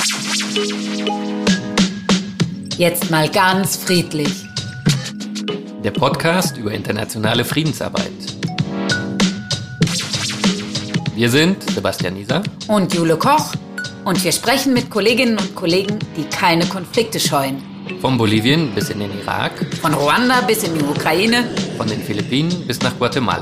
Jetzt mal ganz friedlich. Der Podcast über internationale Friedensarbeit. Wir sind Sebastian Nieser Und Jule Koch. Und wir sprechen mit Kolleginnen und Kollegen, die keine Konflikte scheuen. von Bolivien bis in den Irak, Von Ruanda bis in die Ukraine. von den Philippinen bis nach Guatemala.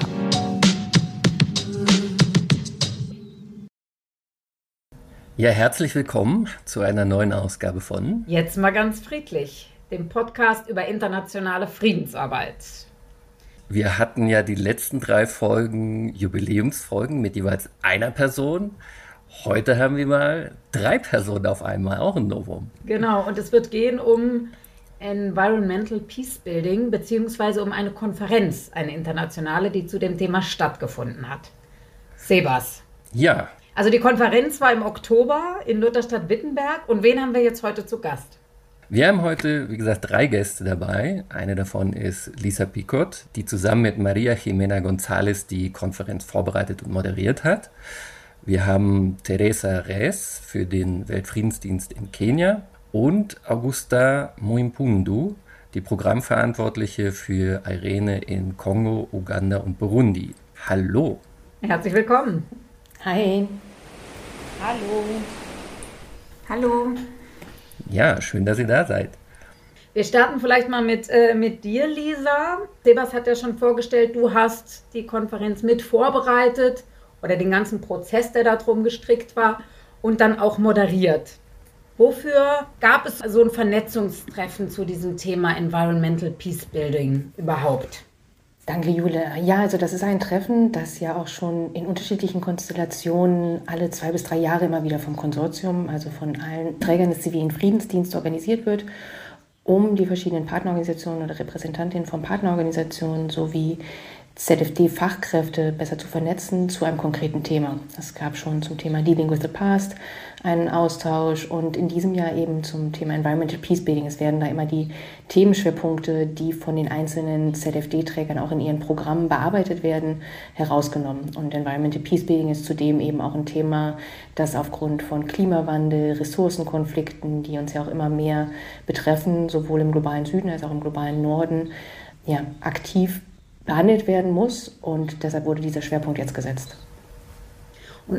Ja, herzlich willkommen zu einer neuen Ausgabe von Jetzt mal ganz friedlich. Dem Podcast über internationale Friedensarbeit. Wir hatten ja die letzten 3 Folgen Jubiläumsfolgen mit jeweils einer Person. Heute haben wir mal 3 Personen auf einmal, auch ein Novum. Genau, und es wird gehen um Environmental Peacebuilding, beziehungsweise um eine Konferenz, eine internationale, die zu dem Thema stattgefunden hat. Sebas. Ja, Also die Konferenz war im Oktober in Lutherstadt-Wittenberg. Und wen haben wir jetzt heute zu Gast? wir haben heute, wie gesagt, 3 Gäste dabei. Eine davon ist Lisa Picot, die zusammen mit Maria Jimena González die Konferenz vorbereitet und moderiert hat. Wir haben Teresa Reyes für den Weltfriedensdienst in Kenia und Augusta Muimpundu, die Programmverantwortliche für Irene in Kongo, Uganda und Burundi. Hallo! Herzlich willkommen. Hi. Hallo. Hallo. Ja, schön, dass ihr da seid. Wir starten vielleicht mal mit dir, Lisa. Sebas hat ja schon vorgestellt, du hast die Konferenz mit vorbereitet oder den ganzen Prozess, der da drum gestrickt war, und dann auch moderiert. Wofür gab es so ein Vernetzungstreffen zu diesem Thema Environmental Peacebuilding überhaupt? Danke, Jule. Ja, also das ist ein Treffen, das ja auch schon in unterschiedlichen Konstellationen alle 2 bis 3 Jahre immer wieder vom Konsortium, also von allen Trägern des zivilen Friedensdienstes organisiert wird, um die verschiedenen Partnerorganisationen oder Repräsentantinnen von Partnerorganisationen sowie ZFD-Fachkräfte besser zu vernetzen zu einem konkreten Thema. Es gab schon zum Thema Dealing with the Past einen Austausch und in diesem Jahr eben zum Thema Environmental Peacebuilding. Es werden da immer die Themenschwerpunkte, die von den einzelnen ZFD-Trägern auch in ihren Programmen bearbeitet werden, herausgenommen. Und Environmental Peacebuilding ist zudem eben auch ein Thema, das aufgrund von Klimawandel, Ressourcenkonflikten, die uns ja auch immer mehr betreffen, sowohl im globalen Süden als auch im globalen Norden, ja, aktiv behandelt werden muss, und deshalb wurde dieser Schwerpunkt jetzt gesetzt. Und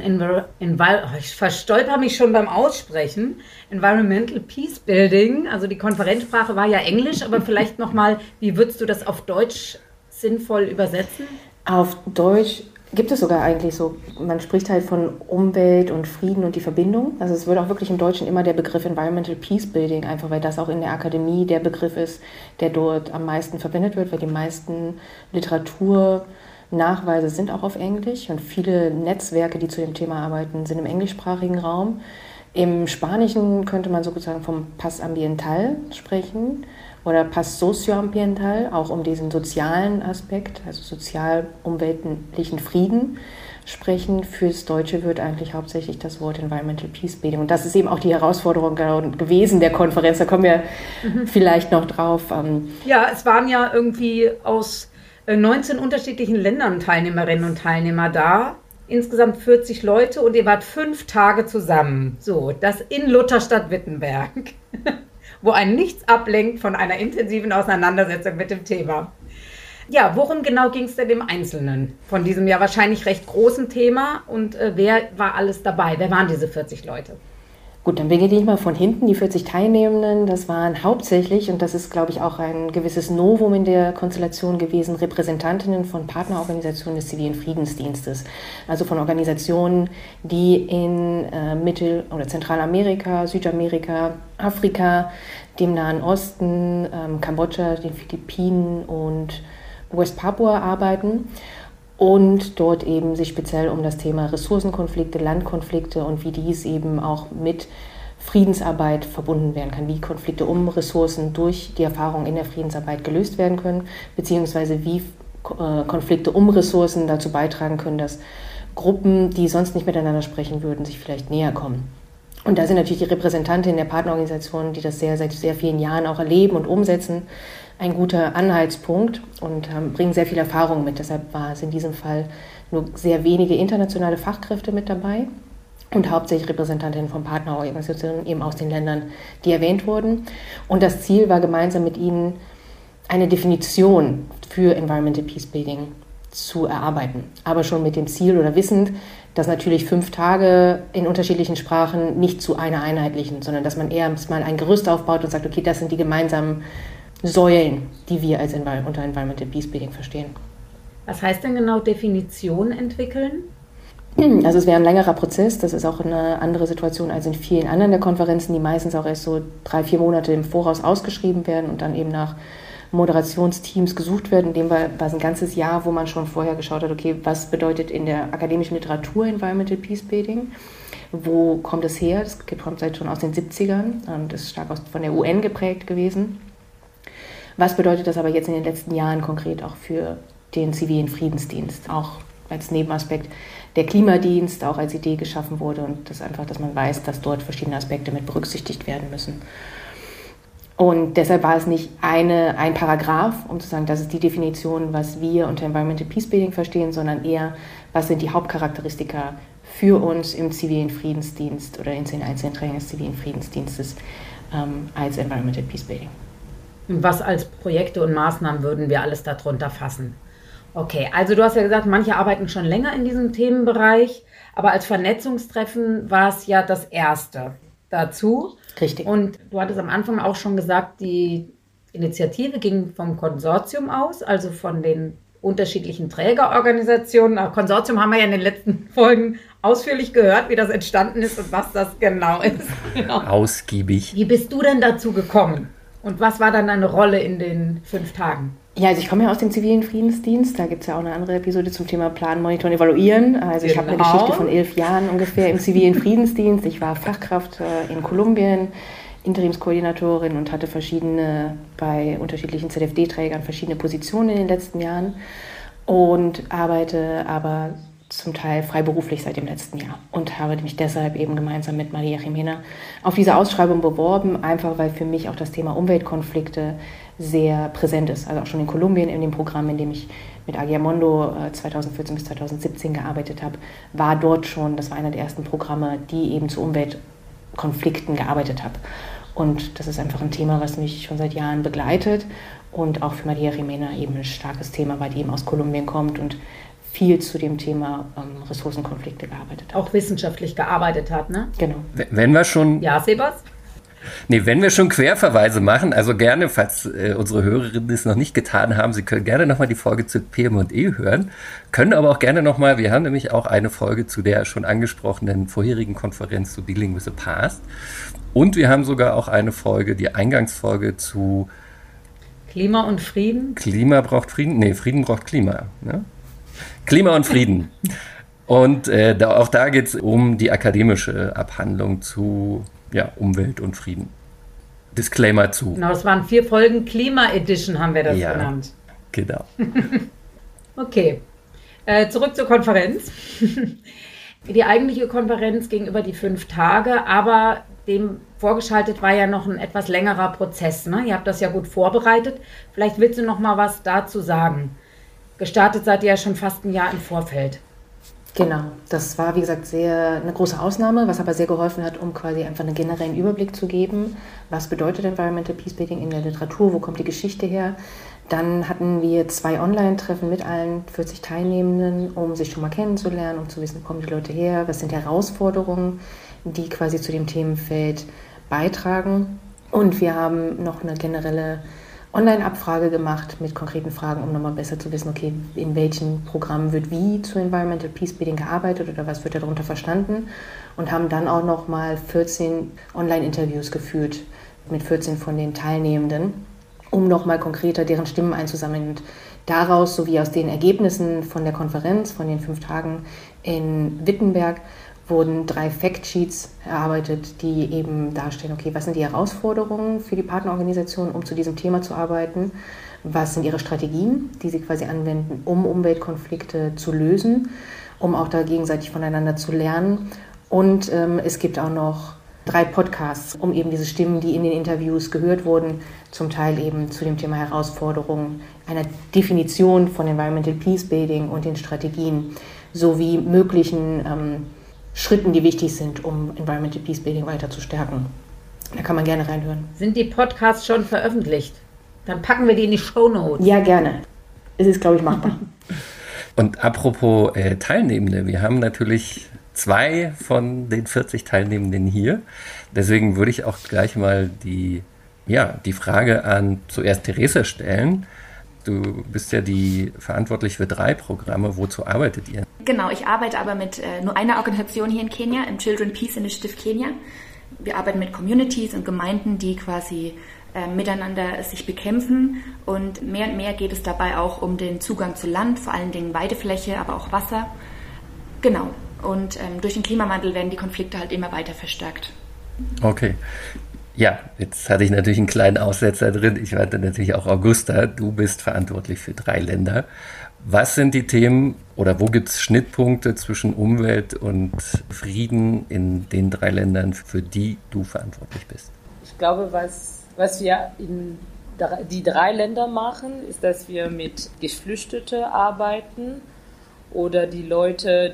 ich verstolper mich schon beim Aussprechen. Environmental Peacebuilding, also die Konferenzsprache war ja Englisch, aber vielleicht nochmal, wie würdest du das auf Deutsch sinnvoll übersetzen? Auf Deutsch gibt es sogar eigentlich so, man spricht halt von Umwelt und Frieden und die Verbindung. Also es wird auch wirklich im Deutschen immer der Begriff Environmental Peacebuilding, einfach weil das auch in der Akademie der Begriff ist, der dort am meisten verwendet wird, weil die meisten Literaturnachweise sind auch auf Englisch und viele Netzwerke, die zu dem Thema arbeiten, sind im englischsprachigen Raum. Im Spanischen könnte man sozusagen vom Paz Ambiental sprechen oder Paz Socioambiental, auch um diesen sozialen Aspekt, also sozial-umweltlichen Frieden sprechen. Fürs Deutsche wird eigentlich hauptsächlich das Wort Environmental Peacebuilding. Und das ist eben auch die Herausforderung gewesen der Konferenz. Da kommen wir vielleicht noch drauf. Ja, es waren ja irgendwie aus 19 unterschiedlichen Ländern Teilnehmerinnen und Teilnehmer da. Insgesamt 40 Leute und ihr wart 5 Tage zusammen. So, das in Lutherstadt-Wittenberg, wo einen nichts ablenkt von einer intensiven Auseinandersetzung mit dem Thema. Ja, worum genau ging es denn im Einzelnen von diesem ja wahrscheinlich recht großen Thema, und wer war alles dabei? Wer waren diese 40 Leute? Gut, dann beginne ich mal von hinten. Die 40 Teilnehmenden, das waren hauptsächlich, und das ist, glaube ich, auch ein gewisses Novum in der Konstellation gewesen, Repräsentantinnen von Partnerorganisationen des zivilen Friedensdienstes. Also von Organisationen, die in Mittel- oder Zentralamerika, Südamerika, Afrika, dem Nahen Osten, Kambodscha, den Philippinen und West-Papua arbeiten. Und dort eben sich speziell um das Thema Ressourcenkonflikte, Landkonflikte und wie dies eben auch mit Friedensarbeit verbunden werden kann, wie Konflikte um Ressourcen durch die Erfahrung in der Friedensarbeit gelöst werden können, beziehungsweise wie Konflikte um Ressourcen dazu beitragen können, dass Gruppen, die sonst nicht miteinander sprechen würden, sich vielleicht näher kommen. Und da sind natürlich die Repräsentantinnen der Partnerorganisationen, die das seit sehr vielen Jahren auch erleben und umsetzen, ein guter Anhaltspunkt und bringen sehr viel Erfahrung mit. Deshalb war es in diesem Fall nur sehr wenige internationale Fachkräfte mit dabei. und hauptsächlich Repräsentantinnen von Partnerorganisationen eben aus den Ländern, die erwähnt wurden. Und das Ziel war gemeinsam mit ihnen eine Definition für Environmental Peacebuilding zu erarbeiten. Aber schon mit dem Ziel oder wissend, dass natürlich 5 Tage in unterschiedlichen Sprachen nicht zu einer einheitlichen, sondern dass man eher mal ein Gerüst aufbaut und sagt, okay, das sind die gemeinsamen Säulen, die wir unter Environmental Peacebuilding verstehen. Was heißt denn genau Definition entwickeln? Also es wäre ein längerer Prozess, das ist auch eine andere Situation als in vielen anderen der Konferenzen, die meistens auch erst so 3-4 Monate im Voraus ausgeschrieben werden und dann eben nach Moderationsteams gesucht werden. In dem war es ein ganzes Jahr, wo man schon vorher geschaut hat, okay, was bedeutet in der akademischen Literatur Environmental Peacebuilding? Wo kommt es her? Das kommt seit schon aus den 70ern und ist stark von der UN geprägt gewesen. Was bedeutet das aber jetzt in den letzten Jahren konkret auch für den zivilen Friedensdienst? Auch als Nebenaspekt der Klimadienst, auch als Idee geschaffen wurde und das einfach, dass man weiß, dass dort verschiedene Aspekte mit berücksichtigt werden müssen. Und deshalb war es nicht ein Paragraph, um zu sagen, das ist die Definition, was wir unter Environmental Peacebuilding verstehen, sondern eher, was sind die Hauptcharakteristika für uns im zivilen Friedensdienst oder in den einzelnen Trägern des zivilen Friedensdienstes als Environmental Peacebuilding. Was als Projekte und Maßnahmen würden wir alles darunter fassen? Okay, also du hast ja gesagt, manche arbeiten schon länger in diesem Themenbereich, aber als Vernetzungstreffen war es ja das erste dazu. Richtig. Und du hattest am Anfang auch schon gesagt, die Initiative ging vom Konsortium aus, also von den unterschiedlichen Trägerorganisationen. Auch Konsortium haben wir ja in den letzten Folgen ausführlich gehört, wie das entstanden ist und was das genau ist. Genau. Ausgiebig. Wie bist du denn dazu gekommen? Und was war dann deine Rolle in den 5 Tagen? Ja, also ich komme ja aus dem zivilen Friedensdienst. Da gibt es ja auch eine andere Episode zum Thema Planen, Monitoren, Evaluieren. Also ich habe eine Geschichte von 11 Jahren ungefähr im zivilen Friedensdienst. Ich war Fachkraft in Kolumbien, Interimskoordinatorin und hatte bei unterschiedlichen ZFD-Trägern verschiedene Positionen in den letzten Jahren und arbeite aber zum Teil freiberuflich seit dem letzten Jahr und habe mich deshalb eben gemeinsam mit Maria Jimena auf diese Ausschreibung beworben, einfach weil für mich auch das Thema Umweltkonflikte sehr präsent ist. Also auch schon in Kolumbien, in dem Programm, in dem ich mit Agiamondo 2014 bis 2017 gearbeitet habe, war dort schon, das war einer der ersten Programme, die eben zu Umweltkonflikten gearbeitet habe. Und das ist einfach ein Thema, was mich schon seit Jahren begleitet und auch für Maria Jimena eben ein starkes Thema, weil die eben aus Kolumbien kommt und viel zu dem Thema Ressourcenkonflikte gearbeitet hat. Auch wissenschaftlich gearbeitet hat, ne? Genau. Wenn wir schon... Ja, Sebas? Nee, wenn wir schon Querverweise machen, also gerne, falls unsere Hörerinnen es noch nicht getan haben, Sie können gerne nochmal die Folge zu PM&E hören, können aber auch gerne nochmal, wir haben nämlich auch eine Folge zu der schon angesprochenen vorherigen Konferenz zu Dealing with the Past und wir haben sogar auch eine Folge, die Eingangsfolge zu Klima und Frieden? Klima braucht Frieden? Nee, Frieden braucht Klima, ne? Klima und Frieden. Und auch da geht es um die akademische Abhandlung zu Umwelt und Frieden. Disclaimer zu. Genau, es waren 4 Folgen. Klima-Edition haben wir das genannt. Genau. Okay, zurück zur Konferenz. Die eigentliche Konferenz ging über die 5 Tage, aber dem vorgeschaltet war ja noch ein etwas längerer Prozess. Ne? Ihr habt das ja gut vorbereitet. Vielleicht willst du noch mal was dazu sagen. Gestartet seid ihr ja schon fast ein Jahr im Vorfeld. Genau, das war wie gesagt eine große Ausnahme, was aber sehr geholfen hat, um quasi einfach einen generellen Überblick zu geben, was bedeutet Environmental Peacebuilding in der Literatur, wo kommt die Geschichte her. Dann hatten wir 2 Online-Treffen mit allen 40 Teilnehmenden, um sich schon mal kennenzulernen, um zu wissen, wo kommen die Leute her, was sind Herausforderungen, die quasi zu dem Themenfeld beitragen. Und wir haben noch eine generelle Online-Abfrage gemacht mit konkreten Fragen, um nochmal besser zu wissen, okay, in welchen Programmen wird wie zu Environmental Peacebuilding gearbeitet oder was wird darunter verstanden und haben dann auch nochmal 14 Online-Interviews geführt mit 14 von den Teilnehmenden, um nochmal konkreter deren Stimmen einzusammeln und daraus sowie aus den Ergebnissen von der Konferenz, von den 5 Tagen in Wittenberg, wurden 3 Factsheets erarbeitet, die eben darstellen, okay, was sind die Herausforderungen für die Partnerorganisation, um zu diesem Thema zu arbeiten, was sind ihre Strategien, die sie quasi anwenden, um Umweltkonflikte zu lösen, um auch da gegenseitig voneinander zu lernen. Und es gibt auch noch 3 Podcasts, um eben diese Stimmen, die in den Interviews gehört wurden, zum Teil eben zu dem Thema Herausforderungen, einer Definition von Environmental Peacebuilding und den Strategien, sowie möglichen Schritten, die wichtig sind, um Environmental Peacebuilding weiter zu stärken. Da kann man gerne reinhören. Sind die Podcasts schon veröffentlicht? Dann packen wir die in die Shownotes. Ja, gerne. Es ist, glaube ich, machbar. Und apropos Teilnehmende, wir haben natürlich 2 von den 40 Teilnehmenden hier. Deswegen würde ich auch gleich mal die Frage an zuerst Theresa stellen. Du bist ja verantwortlich für 3 Programme. Wozu arbeitet ihr? Genau, ich arbeite aber mit nur einer Organisation hier in Kenia, im Children Peace Initiative Kenia. Wir arbeiten mit Communities und Gemeinden, die quasi miteinander sich bekämpfen, und mehr geht es dabei auch um den Zugang zu Land, vor allen Dingen Weidefläche, aber auch Wasser. Genau, und durch den Klimawandel werden die Konflikte halt immer weiter verstärkt. Okay. Ja, jetzt hatte ich natürlich einen kleinen Aussetzer drin. Ich meinte natürlich auch Augusta, du bist verantwortlich für 3 Länder. Was sind die Themen oder wo gibt es Schnittpunkte zwischen Umwelt und Frieden in den 3 Ländern, für die du verantwortlich bist? Ich glaube, was wir in die 3 Länder machen, ist, dass wir mit Geflüchteten arbeiten oder die Leute,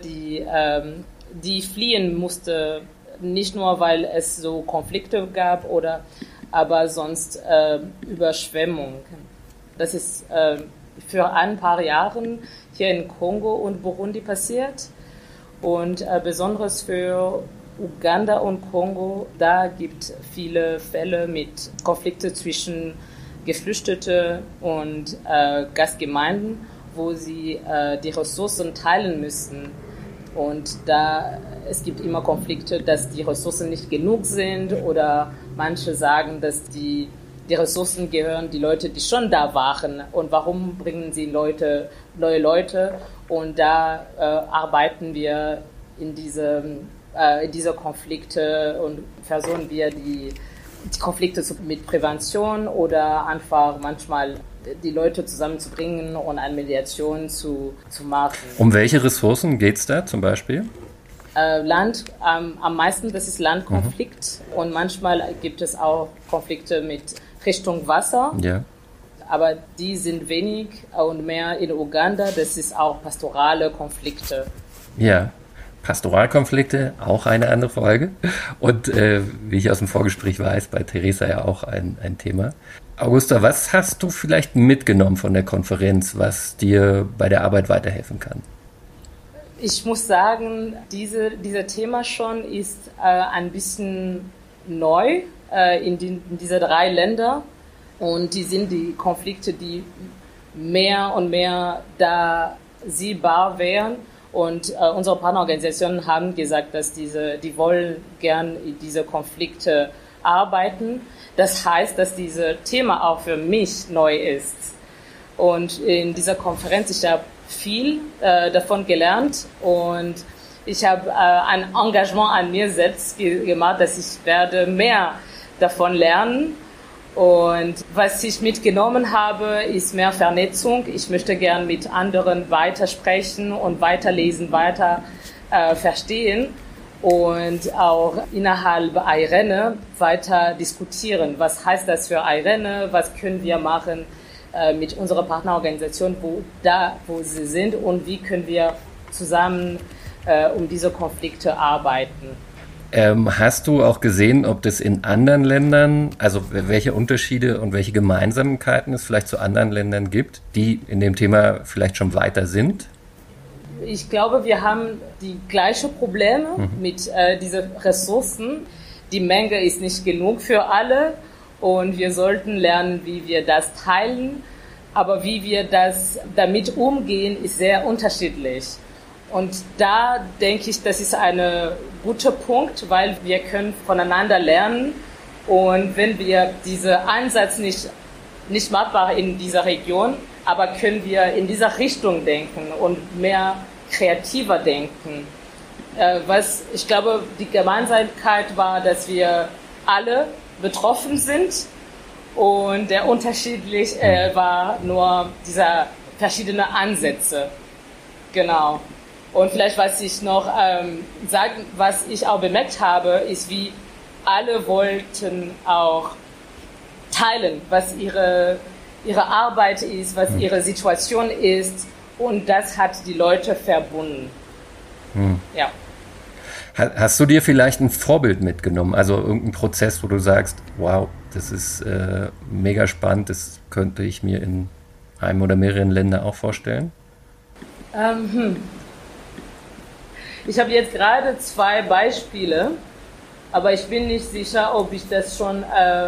die fliehen mussten, nicht nur, weil es so Konflikte gab, aber sonst Überschwemmungen. Das ist für ein paar Jahre hier in Kongo und Burundi passiert, und besonders für Uganda und Kongo, da gibt es viele Fälle mit Konflikten zwischen Geflüchteten und Gastgemeinden, wo sie die Ressourcen teilen müssen. Und es gibt immer Konflikte, dass die Ressourcen nicht genug sind, oder manche sagen, dass die Ressourcen gehören die Leute, die schon da waren, und warum bringen sie neue Leute, und da arbeiten wir in diese Konflikte und versuchen wir die Konflikte mit Prävention oder einfach manchmal die Leute zusammenzubringen und eine Mediation zu machen. Um welche Ressourcen geht es da zum Beispiel? Land, am meisten, das ist Landkonflikt, und manchmal gibt es auch Konflikte mit Richtung Wasser, ja. Aber die sind wenig, und mehr in Uganda, das ist auch pastorale Konflikte. Ja, Pastoralkonflikte, auch eine andere Folge, und wie ich aus dem Vorgespräch weiß, bei Theresa ja auch ein Thema. Augusta, was hast du vielleicht mitgenommen von der Konferenz, was dir bei der Arbeit weiterhelfen kann? Ich muss sagen, dieses Thema schon ist ein bisschen neu in diese 3 Länder, und die sind die Konflikte, die mehr und mehr da sichtbar wären, und unsere Partnerorganisationen haben gesagt, dass die wollen gern in diese Konflikte arbeiten. Das heißt, dass dieses Thema auch für mich neu ist. Und in dieser Konferenz, ich habe viel davon gelernt, und ich habe ein Engagement an mir selbst gemacht, dass ich werde mehr davon lernen. Und was ich mitgenommen habe, ist mehr Vernetzung. Ich möchte gern mit anderen weitersprechen und weiterlesen, weiter verstehen, und auch innerhalb IRENE weiter diskutieren. Was heißt das für IRENE? Was können wir machen mit unserer Partnerorganisation, wo sie sind, und wie können wir zusammen um diese Konflikte arbeiten? Hast du auch gesehen, ob das in anderen Ländern, also welche Unterschiede und welche Gemeinsamkeiten es vielleicht zu anderen Ländern gibt, die in dem Thema vielleicht schon weiter sind? Ich glaube, wir haben die gleichen Probleme mit diesen Ressourcen. Die Menge ist nicht genug für alle, und wir sollten lernen, wie wir das teilen. Aber wie wir damit umgehen, ist sehr unterschiedlich. Und da denke ich, das ist ein guter Punkt, weil wir können voneinander lernen. Und wenn wir diesen Ansatz nicht machbar in dieser Region, aber können wir in dieser Richtung denken und mehr kreativer denken. Was ich glaube, die Gemeinsamkeit war, dass wir alle betroffen sind, und der unterschiedlich war nur dieser verschiedene Ansätze. Genau. Und vielleicht, was ich noch sagen, was ich auch bemerkt habe, ist, wie alle wollten auch teilen, was ihre Arbeit ist, was ihre Situation ist, und das hat die Leute verbunden. Hm. Ja. Hast du dir vielleicht ein Vorbild mitgenommen? Also irgendein Prozess, wo du sagst, wow, das ist mega spannend, das könnte ich mir in einem oder mehreren Ländern auch vorstellen? Ich habe jetzt gerade 2 Beispiele, aber ich bin nicht sicher, ob ich das schon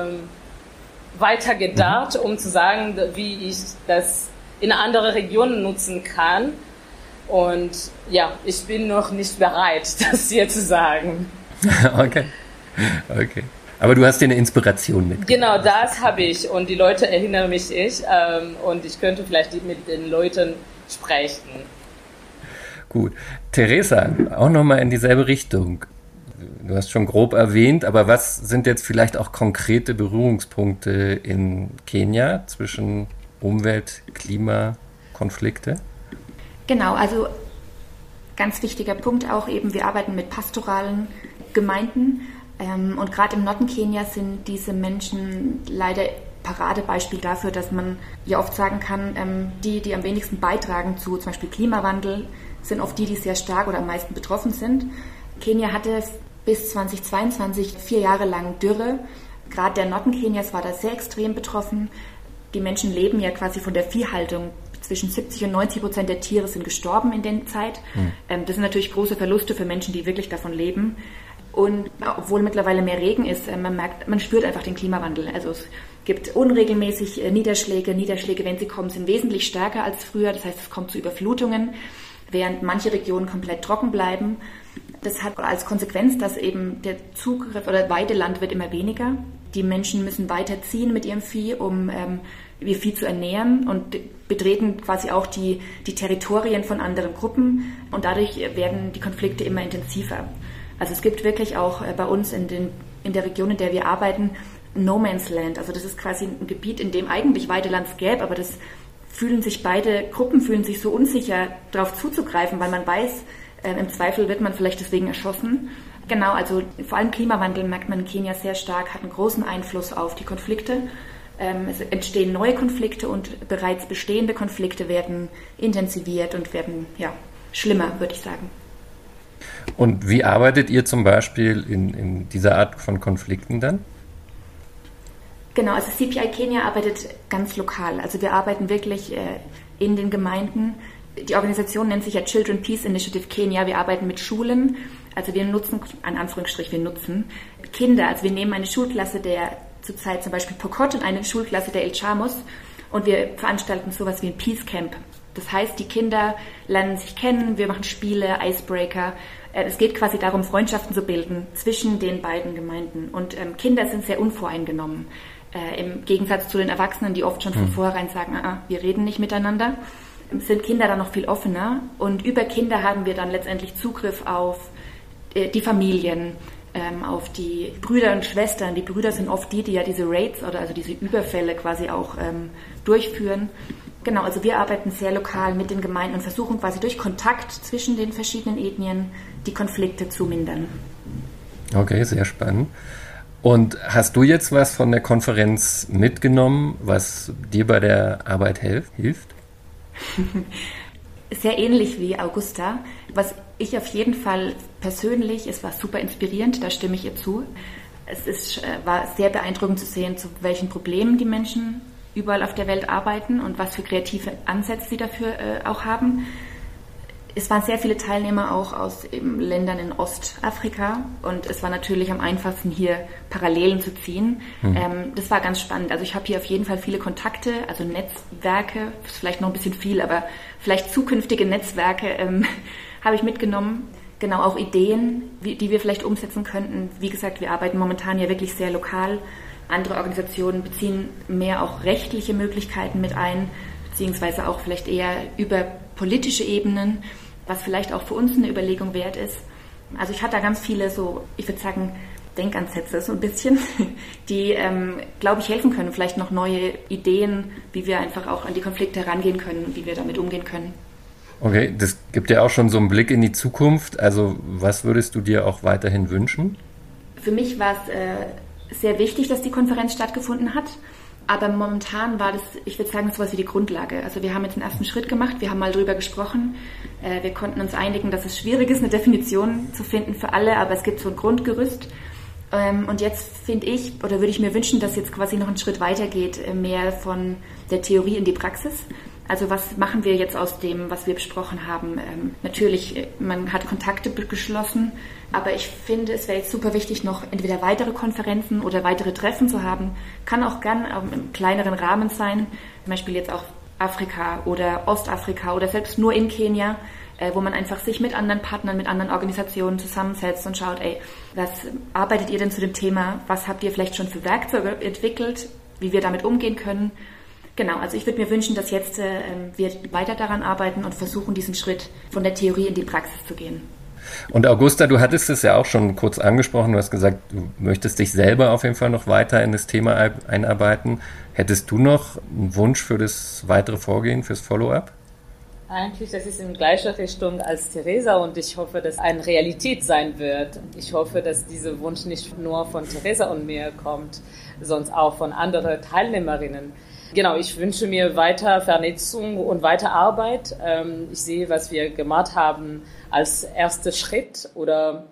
weiter gedacht, um zu sagen, wie ich das in andere Regionen nutzen kann. Und ja, ich bin noch nicht bereit, das hier zu sagen. Okay. Aber du hast dir eine Inspiration mitgebracht. Genau, das habe ich. Und die Leute erinnern mich und ich könnte vielleicht mit den Leuten sprechen. Gut. Theresa, auch nochmal in dieselbe Richtung. Du hast schon grob erwähnt, aber was sind jetzt vielleicht auch konkrete Berührungspunkte in Kenia zwischen Umwelt, Klima, Konflikte? Genau, also ganz wichtiger Punkt auch eben, wir arbeiten mit pastoralen Gemeinden und gerade im Norden Kenias sind diese Menschen leider Paradebeispiel dafür, dass man ja oft sagen kann, die am wenigsten beitragen zu zum Beispiel Klimawandel, sind oft die sehr stark oder am meisten betroffen sind. Kenia hatte bis 2022 4 Jahre lang Dürre. Gerade der Norden Kenias war da sehr extrem betroffen. Die Menschen leben ja quasi von der Viehhaltung. Zwischen 70% und 90% der Tiere sind gestorben in der Zeit. Das sind natürlich große Verluste für Menschen, die wirklich davon leben. Und obwohl mittlerweile mehr Regen ist, man spürt einfach den Klimawandel. Also es gibt unregelmäßig Niederschläge. Niederschläge, wenn sie kommen, sind wesentlich stärker als früher. Das heißt, es kommt zu Überflutungen, während manche Regionen komplett trocken bleiben. Das hat als Konsequenz, dass eben der Zugriff oder Weideland wird immer weniger. Die Menschen müssen weiterziehen mit ihrem Vieh, um ihr Vieh zu ernähren und betreten quasi auch die Territorien von anderen Gruppen und dadurch werden die Konflikte immer intensiver. Also es gibt wirklich auch bei uns in der Region, in der wir arbeiten, No Man's Land. Also das ist quasi ein Gebiet, in dem eigentlich Weideland gäbe, aber beide Gruppen fühlen sich so unsicher, darauf zuzugreifen, weil man weiß, im Zweifel wird man vielleicht deswegen erschossen. Genau, also vor allem Klimawandel merkt man in Kenia sehr stark, hat einen großen Einfluss auf die Konflikte. Es entstehen neue Konflikte und bereits bestehende Konflikte werden intensiviert und werden schlimmer, würde ich sagen. Und wie arbeitet ihr zum Beispiel in dieser Art von Konflikten dann? Genau, also CPI Kenia arbeitet ganz lokal. Also wir arbeiten wirklich in den Gemeinden. Die Organisation nennt sich ja Children Peace Initiative Kenia. Wir arbeiten mit Schulen. Also wir nutzen Kinder. Also wir nehmen eine Schulklasse der zurzeit zum Beispiel Pokot und eine Schulklasse der El Chamos und wir veranstalten sowas wie ein Peace Camp. Das heißt, die Kinder lernen sich kennen, wir machen Spiele, Icebreaker. Es geht quasi darum, Freundschaften zu bilden zwischen den beiden Gemeinden. Und Kinder sind sehr unvoreingenommen. Im Gegensatz zu den Erwachsenen, die oft schon von vornherein sagen, wir reden nicht miteinander, sind Kinder dann noch viel offener. Und über Kinder haben wir dann letztendlich Zugriff auf die Familien, auf die Brüder und Schwestern. Die Brüder sind oft die ja diese Raids oder also diese Überfälle quasi auch durchführen. Genau, also wir arbeiten sehr lokal mit den Gemeinden und versuchen quasi durch Kontakt zwischen den verschiedenen Ethnien die Konflikte zu mindern. Okay, sehr spannend. Und hast du jetzt was von der Konferenz mitgenommen, was dir bei der Arbeit hilft? Sehr ähnlich wie Augusta. Was ich auf jeden Fall persönlich, es war super inspirierend, da stimme ich ihr zu. War sehr beeindruckend zu sehen, zu welchen Problemen die Menschen überall auf der Welt arbeiten und was für kreative Ansätze sie dafür auch haben. Es waren sehr viele Teilnehmer auch aus eben Ländern in Ostafrika und es war natürlich am einfachsten, hier Parallelen zu ziehen. Das war ganz spannend. Also ich habe hier auf jeden Fall viele Kontakte, also Netzwerke, ist vielleicht noch ein bisschen viel, aber vielleicht zukünftige Netzwerke habe ich mitgenommen. Genau, auch Ideen, die wir vielleicht umsetzen könnten. Wie gesagt, wir arbeiten momentan ja wirklich sehr lokal. Andere Organisationen beziehen mehr auch rechtliche Möglichkeiten mit ein, beziehungsweise auch vielleicht eher über politische Ebenen, was vielleicht auch für uns eine Überlegung wert ist. Also ich hatte da ganz viele so, ich würde sagen, Denkansätze so ein bisschen, die, glaube ich, helfen können. Vielleicht noch neue Ideen, wie wir einfach auch an die Konflikte herangehen können und wie wir damit umgehen können. Okay, das gibt ja auch schon so einen Blick in die Zukunft. Also was würdest du dir auch weiterhin wünschen? Für mich war es sehr wichtig, dass die Konferenz stattgefunden hat. Aber momentan war das, ich würde sagen, sowas wie die Grundlage. Also wir haben jetzt einen ersten Schritt gemacht, wir haben mal drüber gesprochen. Wir konnten uns einigen, dass es schwierig ist, eine Definition zu finden für alle, aber es gibt so ein Grundgerüst. Und jetzt finde ich, oder würde ich mir wünschen, dass jetzt quasi noch ein Schritt weiter geht, mehr von der Theorie in die Praxis. Also was machen wir jetzt aus dem, was wir besprochen haben? Natürlich, man hat Kontakte geschlossen, aber ich finde, es wäre jetzt super wichtig, noch entweder weitere Konferenzen oder weitere Treffen zu haben. Kann auch gern im kleineren Rahmen sein, zum Beispiel jetzt auch Afrika oder Ostafrika oder selbst nur in Kenia, wo man einfach sich mit anderen Partnern, mit anderen Organisationen zusammensetzt und schaut, was arbeitet ihr denn zu dem Thema? Was habt ihr vielleicht schon für Werkzeuge entwickelt, wie wir damit umgehen können? Genau, also ich würde mir wünschen, dass jetzt wir weiter daran arbeiten und versuchen, diesen Schritt von der Theorie in die Praxis zu gehen. Und Augusta, du hattest es ja auch schon kurz angesprochen, du hast gesagt, du möchtest dich selber auf jeden Fall noch weiter in das Thema einarbeiten. Hättest du noch einen Wunsch für das weitere Vorgehen, fürs Follow-up? Eigentlich, das ist in gleicher Richtung als Theresa und ich hoffe, dass eine Realität sein wird. Ich hoffe, dass dieser Wunsch nicht nur von Theresa und mir kommt, sondern auch von anderen Teilnehmerinnen. Genau, ich wünsche mir weiter Vernetzung und weiter Arbeit. Ich sehe, was wir gemacht haben als erster Schritt oder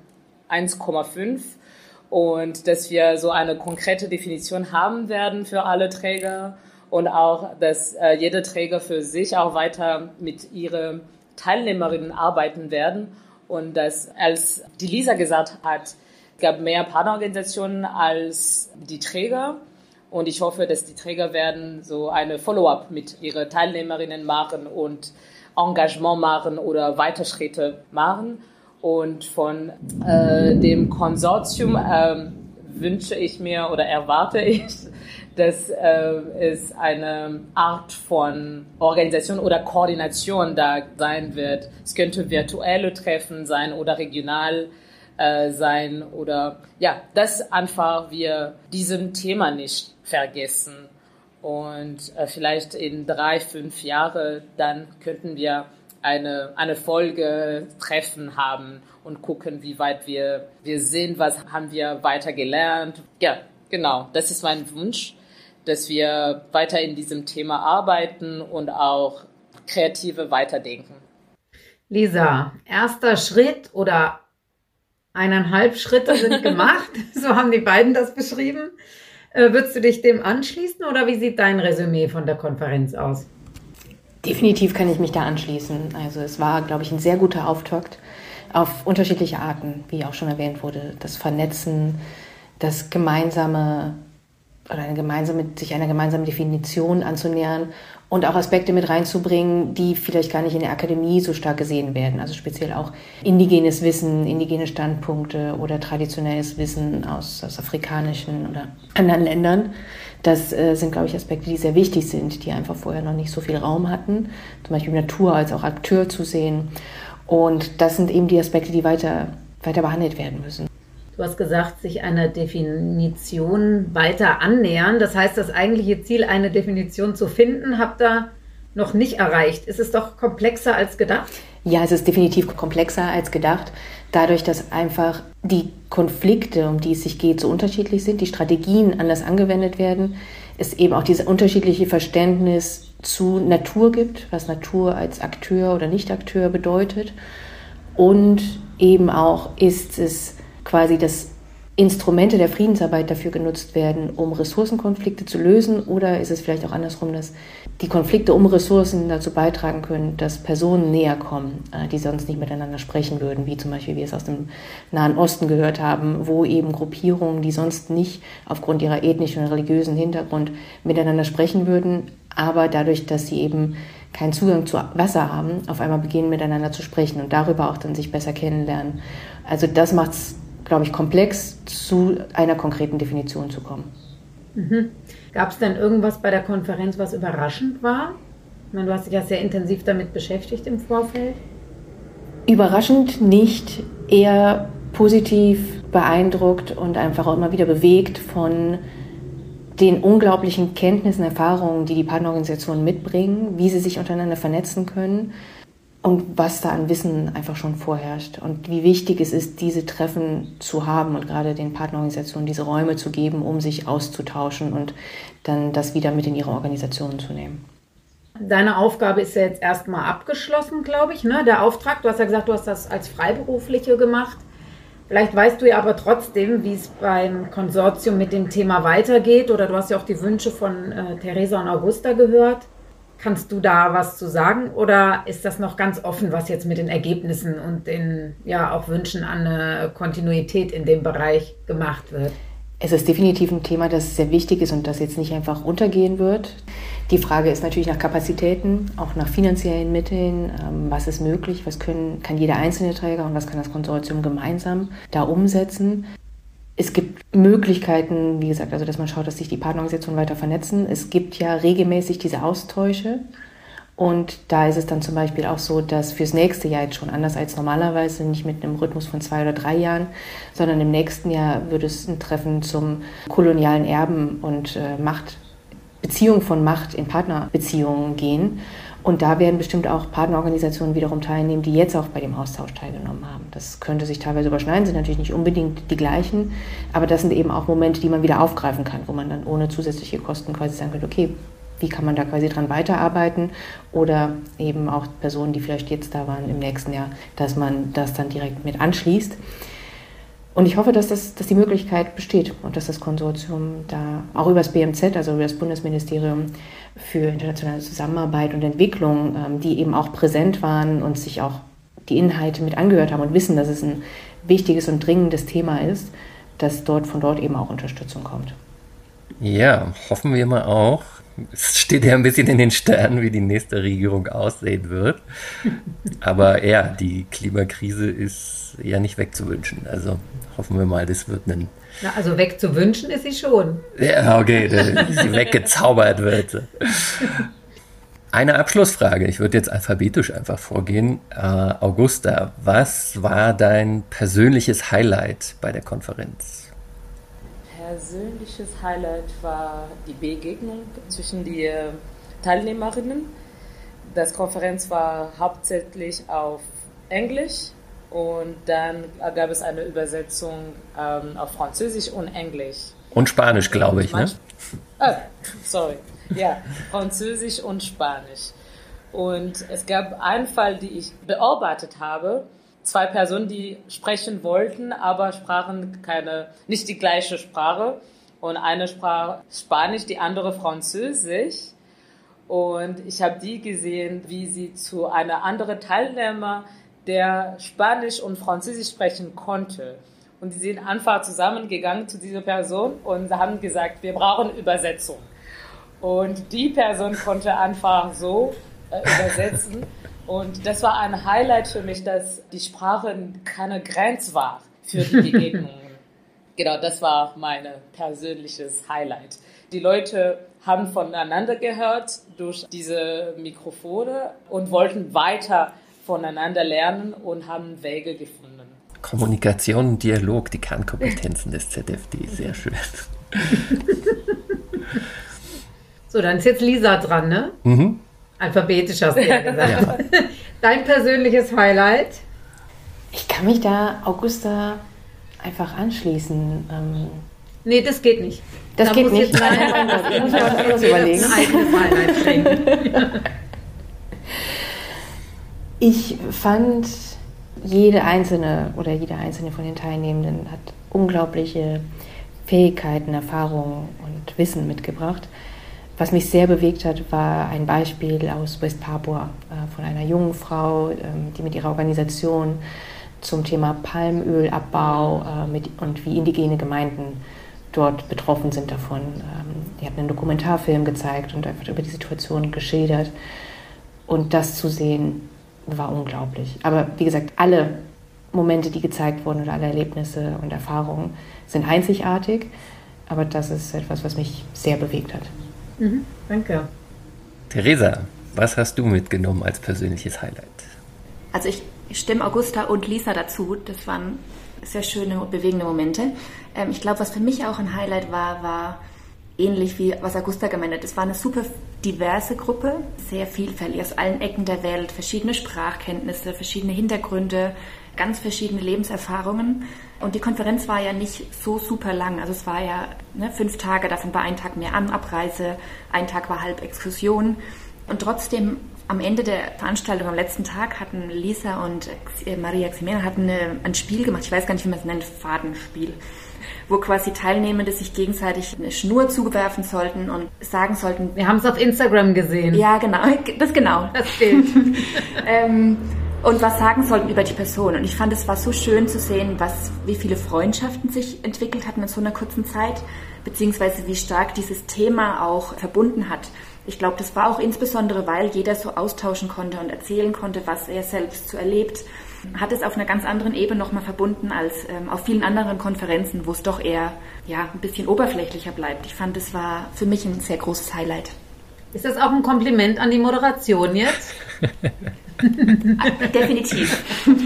1,5 und dass wir so eine konkrete Definition haben werden für alle Träger und auch, dass jeder Träger für sich auch weiter mit ihren Teilnehmerinnen arbeiten werden und dass, als die Lisa gesagt hat, es gab mehr Partnerorganisationen als die Träger. Und ich hoffe, dass die Träger werden so eine Follow-up mit ihren Teilnehmerinnen machen und Engagement machen oder Weiterschritte machen. Und von dem Konsortium wünsche ich mir oder erwarte ich, dass es eine Art von Organisation oder Koordination da sein wird. Es könnte virtuelle Treffen sein oder regional sein oder ja, dass einfach wir diesem Thema nicht vergessen und vielleicht in 3-5 Jahren dann könnten wir eine Folge Treffen haben und gucken, wie weit wir sind, was haben wir weiter gelernt. Ja, genau, das ist mein Wunsch, dass wir weiter in diesem Thema arbeiten und auch kreative weiterdenken. Lisa, erster Schritt oder 1,5 Schritte sind gemacht, so haben die beiden das beschrieben. Würdest du dich dem anschließen oder wie sieht dein Resümee von der Konferenz aus? Definitiv kann ich mich da anschließen. Also es war, glaube ich, ein sehr guter Auftakt auf unterschiedliche Arten, wie auch schon erwähnt wurde. Das Vernetzen, das gemeinsame oder sich einer gemeinsamen Definition anzunähern und auch Aspekte mit reinzubringen, die vielleicht gar nicht in der Akademie so stark gesehen werden. Also speziell auch indigenes Wissen, indigene Standpunkte oder traditionelles Wissen aus afrikanischen oder anderen Ländern. Das sind, glaube ich, Aspekte, die sehr wichtig sind, die einfach vorher noch nicht so viel Raum hatten. Zum Beispiel Natur als auch Akteur zu sehen. Und das sind eben die Aspekte, die weiter behandelt werden müssen. Du hast gesagt, sich einer Definition weiter annähern. Das heißt, das eigentliche Ziel, eine Definition zu finden, habt ihr noch nicht erreicht. Ist es doch komplexer als gedacht? Ja, es ist definitiv komplexer als gedacht. Dadurch, dass einfach die Konflikte, um die es sich geht, so unterschiedlich sind, die Strategien anders angewendet werden, es eben auch dieses unterschiedliche Verständnis zu Natur gibt, was Natur als Akteur oder Nicht-Akteur bedeutet. Und eben auch ist es quasi, dass Instrumente der Friedensarbeit dafür genutzt werden, um Ressourcenkonflikte zu lösen, oder ist es vielleicht auch andersrum, dass die Konflikte um Ressourcen dazu beitragen können, dass Personen näher kommen, die sonst nicht miteinander sprechen würden, wie zum Beispiel wir es aus dem Nahen Osten gehört haben, wo eben Gruppierungen, die sonst nicht aufgrund ihrer ethnischen und religiösen Hintergrund miteinander sprechen würden, aber dadurch, dass sie eben keinen Zugang zu Wasser haben, auf einmal beginnen miteinander zu sprechen und darüber auch dann sich besser kennenlernen. Also das macht es, glaube ich, komplex, zu einer konkreten Definition zu kommen. Mhm. Gab es denn irgendwas bei der Konferenz, was überraschend war? Ich meine, du hast dich ja sehr intensiv damit beschäftigt im Vorfeld. Überraschend nicht, eher positiv beeindruckt und einfach auch immer wieder bewegt von den unglaublichen Kenntnissen, Erfahrungen, die die Partnerorganisationen mitbringen, wie sie sich untereinander vernetzen können und was da an Wissen einfach schon vorherrscht und wie wichtig es ist, diese Treffen zu haben und gerade den Partnerorganisationen diese Räume zu geben, um sich auszutauschen und dann das wieder mit in ihre Organisationen zu nehmen. Deine Aufgabe ist ja jetzt erstmal abgeschlossen, glaube ich, ne? Der Auftrag, du hast ja gesagt, du hast das als Freiberufliche gemacht. Vielleicht weißt du ja aber trotzdem, wie es beim Konsortium mit dem Thema weitergeht, oder du hast ja auch die Wünsche von Theresa und Augusta gehört. Kannst du da was zu sagen, oder ist das noch ganz offen, was jetzt mit den Ergebnissen und den auch Wünschen an eine Kontinuität in dem Bereich gemacht wird? Es ist definitiv ein Thema, das sehr wichtig ist und das jetzt nicht einfach untergehen wird. Die Frage ist natürlich nach Kapazitäten, auch nach finanziellen Mitteln. Was ist möglich? Was kann jeder einzelne Träger und was kann das Konsortium gemeinsam da umsetzen? Es gibt Möglichkeiten, wie gesagt, also dass man schaut, dass sich die Partnerorganisationen weiter vernetzen. Es gibt ja regelmäßig diese Austausche. Und da ist es dann zum Beispiel auch so, dass fürs nächste Jahr jetzt schon anders als normalerweise, nicht mit einem Rhythmus von 2 oder 3 Jahren, sondern im nächsten Jahr wird es ein Treffen zum kolonialen Erben und Beziehung von Macht in Partnerbeziehungen gehen. Und da werden bestimmt auch Partnerorganisationen wiederum teilnehmen, die jetzt auch bei dem Austausch teilgenommen haben. Das könnte sich teilweise überschneiden, sind natürlich nicht unbedingt die gleichen, aber das sind eben auch Momente, die man wieder aufgreifen kann, wo man dann ohne zusätzliche Kosten quasi sagen könnte, okay, wie kann man da quasi dran weiterarbeiten oder eben auch Personen, die vielleicht jetzt da waren im nächsten Jahr, dass man das dann direkt mit anschließt. Und ich hoffe, dass die Möglichkeit besteht und dass das Konsortium da auch über das BMZ, also über das Bundesministerium für internationale Zusammenarbeit und Entwicklung, die eben auch präsent waren und sich auch die Inhalte mit angehört haben und wissen, dass es ein wichtiges und dringendes Thema ist, dass von dort eben auch Unterstützung kommt. Ja, hoffen wir mal auch. Es steht ja ein bisschen in den Sternen, wie die nächste Regierung aussehen wird. Aber ja, die Klimakrise ist ja nicht wegzuwünschen. Also hoffen wir mal, das wird ein... Na, also wegzuwünschen ist sie schon. Ja, okay, dass sie weggezaubert wird. Eine Abschlussfrage. Ich würde jetzt alphabetisch einfach vorgehen. Augusta, was war dein persönliches Highlight bei der Konferenz? Persönliches Highlight war die Begegnung zwischen den Teilnehmerinnen. Das Konferenz war hauptsächlich auf Englisch und dann gab es eine Übersetzung auf Französisch und Englisch. Und Spanisch, glaube ich, ne? Sorry. Ja, Französisch und Spanisch. Und es gab einen Fall, den ich beobachtet habe. 2 Personen, die sprechen wollten, aber sprachen nicht die gleiche Sprache. Und eine sprach Spanisch, die andere Französisch. Und ich habe die gesehen, wie sie zu einer anderen Teilnehmer, der Spanisch und Französisch sprechen konnte. Und die sind einfach zusammengegangen zu dieser Person und haben gesagt, wir brauchen Übersetzung. Und die Person konnte einfach so übersetzen. Und das war ein Highlight für mich, dass die Sprache keine Grenze war für die Begegnungen. Genau, das war mein persönliches Highlight. Die Leute haben voneinander gehört durch diese Mikrofone und wollten weiter voneinander lernen und haben Wege gefunden. Kommunikation und Dialog, die Kernkompetenzen des ZFD, sehr schön. So, dann ist jetzt Lisa dran, ne? Mhm. Alphabetisch hast du ja gesagt. Ja. Dein persönliches Highlight? Ich kann mich da Augusta einfach anschließen. Nee, das geht nicht. Das geht nicht. Nein, ich muss mir was anderes überlegen. Ein eigenes Highlight schenken. Ich fand, jede einzelne von den Teilnehmenden hat unglaubliche Fähigkeiten, Erfahrungen und Wissen mitgebracht. Was mich sehr bewegt hat, war ein Beispiel aus West Papua von einer jungen Frau, die mit ihrer Organisation zum Thema Palmölabbau und wie indigene Gemeinden dort betroffen sind davon. Die hat einen Dokumentarfilm gezeigt und einfach über die Situation geschildert. Und das zu sehen, war unglaublich. Aber wie gesagt, alle Momente, die gezeigt wurden oder alle Erlebnisse und Erfahrungen sind einzigartig. Aber das ist etwas, was mich sehr bewegt hat. Mhm, danke. Theresa, was hast du mitgenommen als persönliches Highlight? Also ich stimme Augusta und Lisa dazu. Das waren sehr schöne und bewegende Momente. Ich glaube, was für mich auch ein Highlight war ähnlich wie was Augusta gemeint hat. Es war eine super diverse Gruppe, sehr vielfältig aus allen Ecken der Welt, verschiedene Sprachkenntnisse, verschiedene Hintergründe, ganz verschiedene Lebenserfahrungen. Und die Konferenz war ja nicht so super lang. Also es war ja 5 Tage, davon war ein Tag mehr Abreise, ein Tag war halb Exkursion. Und trotzdem am Ende der Veranstaltung, am letzten Tag, hatten Lisa und Maria Ximena ein Spiel gemacht. Ich weiß gar nicht, wie man es nennt, Fadenspiel, wo quasi Teilnehmende sich gegenseitig eine Schnur zuwerfen sollten und sagen sollten. Wir haben es auf Instagram gesehen. Ja, genau. Das Bild. Und was sagen sollten über die Person. Und ich fand, es war so schön zu sehen, wie viele Freundschaften sich entwickelt hatten in so einer kurzen Zeit, beziehungsweise wie stark dieses Thema auch verbunden hat. Ich glaube, das war auch insbesondere, weil jeder so austauschen konnte und erzählen konnte, was er selbst so erlebt. Hat es auf einer ganz anderen Ebene nochmal verbunden als auf vielen anderen Konferenzen, wo es doch eher ein bisschen oberflächlicher bleibt. Ich fand, es war für mich ein sehr großes Highlight. Ist das auch ein Kompliment an die Moderation jetzt? Definitiv.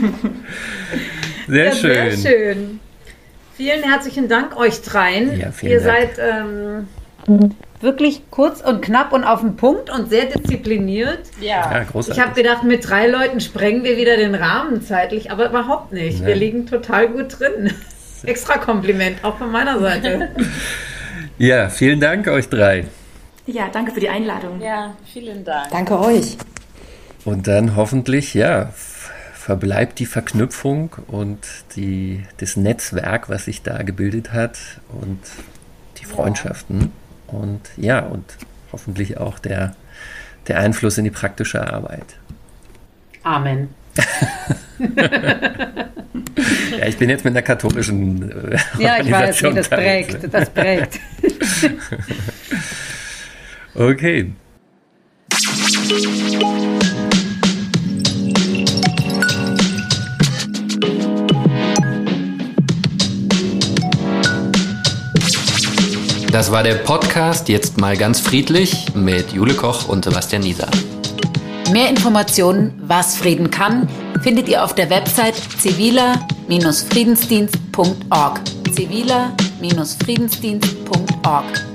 Sehr schön. Sehr schön. Vielen herzlichen Dank euch dreien. Ja, Ihr Dank. seid wirklich kurz und knapp und auf den Punkt und sehr diszipliniert. Ja, großartig. Ich habe gedacht, mit 3 Leuten sprengen wir wieder den Rahmen zeitlich, aber überhaupt nicht. Nein. Wir liegen total gut drin. Extra Kompliment, auch von meiner Seite. Ja, vielen Dank euch 3. Ja, danke für die Einladung. ja, vielen Dank. Danke euch. Und dann hoffentlich, verbleibt die Verknüpfung und das Netzwerk, was sich da gebildet hat und die Freundschaften und hoffentlich auch der Einfluss in die praktische Arbeit. Amen. Ja, ich bin jetzt mit einer katholischen Ja, ich weiß, Organisation das prägt. Okay. Das war der Podcast Jetzt mal ganz friedlich mit Jule Koch und Sebastian Nieser. Mehr Informationen, was Frieden kann, findet ihr auf der Website civiler-friedensdienst.org. civiler-friedensdienst.org